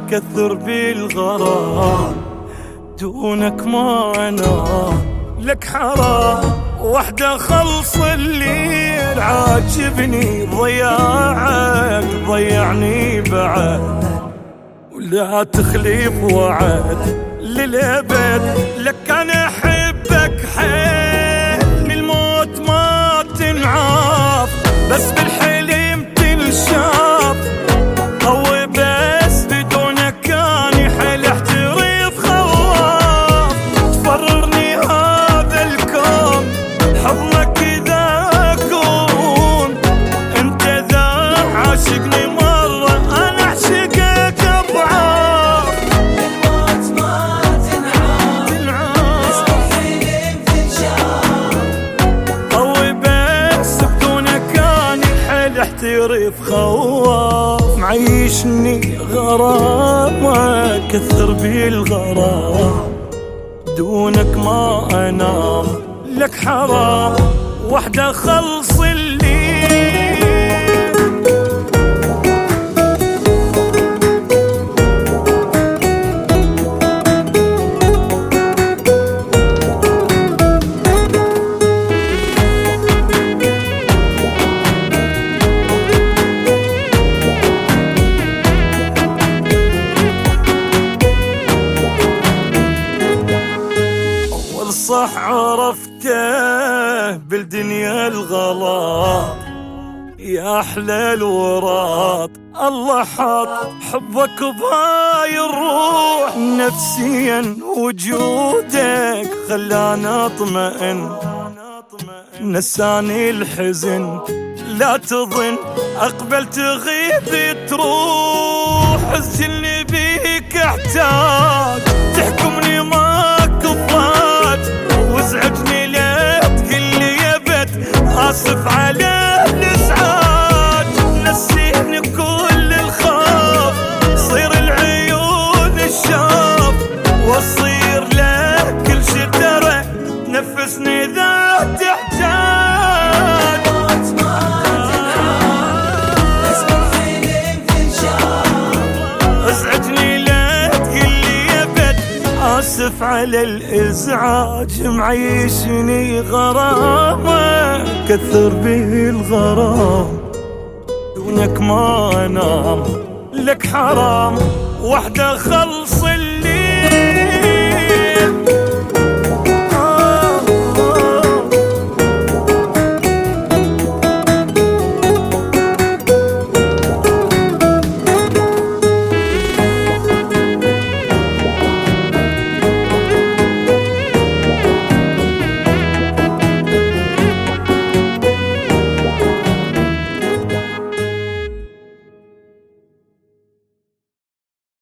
كثر بالغرام، دونك ما انام. لك حرام وحدة خلص الليل، عاجبني ضياعك ضيعني بعد، ولا تخليف وعد للأبد. لك أنا أحبك حيل الموت ما تنعاف، بس بالحلم تنشاف. أو بس بدونك أنا حيل احتريف خواف، تفررني هذا الكون حضنك إذا أكون. أنت ذا عاشقني مرة، أنا أعشقك أضعاف. الموت ما تنعاف، بس بالحلم تنشاف. أو بس بدونك أنا حيل احتريف خواف. معيشني غرام وكثر بالغرام، دونك ما انام. لك حرام وحدة خلص الليل. صح عرفته بالدنيا الغلط، يا أحلى الوراط. الله حط حبك بهاي الروح، نفسيا وجودك خلاني أطمئن، نساني الحزن. لا تظن أقبل تغيب تروح، اسجلني بيك احتاج، تحكمني ماك الضاج. وازعجني لا تقلي يبت، آسف على الإزعاج. نسيني كل الخوف، صير العيون الشوف، واصير لك كل شي ترى، نفسني إذا تحتاج. الموت ما تنعاف، بس بالحلم تنشاف. ازعجني لا تقلي يبت، آسف على الإزعاج. معيشني غرامة كثر به الغرام، دونك ما انام. لك حرام وحدة خلص